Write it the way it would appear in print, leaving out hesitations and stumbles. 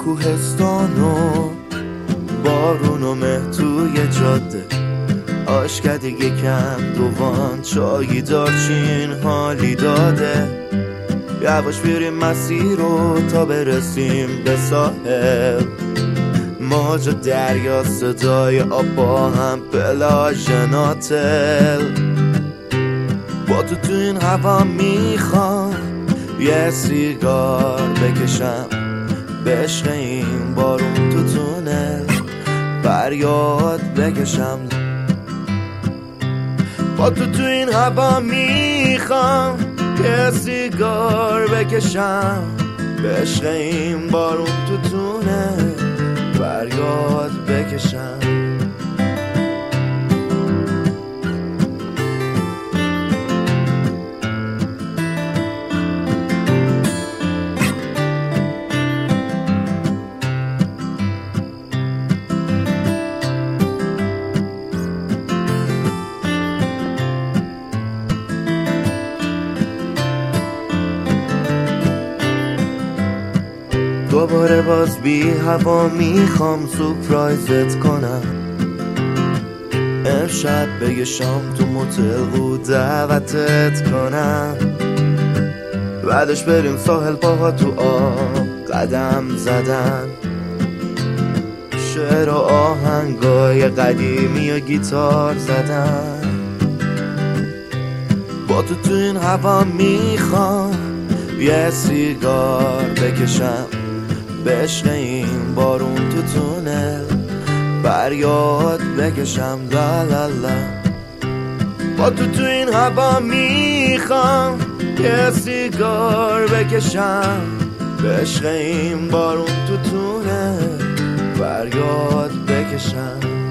کوهستان و بارون و مه توی جاده، آشکد یکم دوان چایی دارچین حالی داده. یواش بریم مسیر رو تا برسیم به ساحل، موج و دریا صدای آب با هم پلاژ ناتل. با تو این هوا میخوام یه سیگار بکشم، به عشق این بارون تو تونل فریاد بکشم. با تو این هوا میخوام یه سیگار بکشم، به عشق این بارون تو تونل فریاد بکشم. دوباره باز بی هوا میخوام سورپرایزت کنم، امشب به شام تو موتل و دعوتت کنم. بعدش بریم ساحل پاها تو آب قدم زدن، شعر و آهنگای قدیمی و گیتار زدن. با تو این هوا میخوام یه سیگار بکشم، به عشق این بارون تو تونل فریاد بکشم. لا لا لا. با تو این هوا میخوام یه سیگار بکشم، به عشق این بارون تو تونل فریاد بکشم.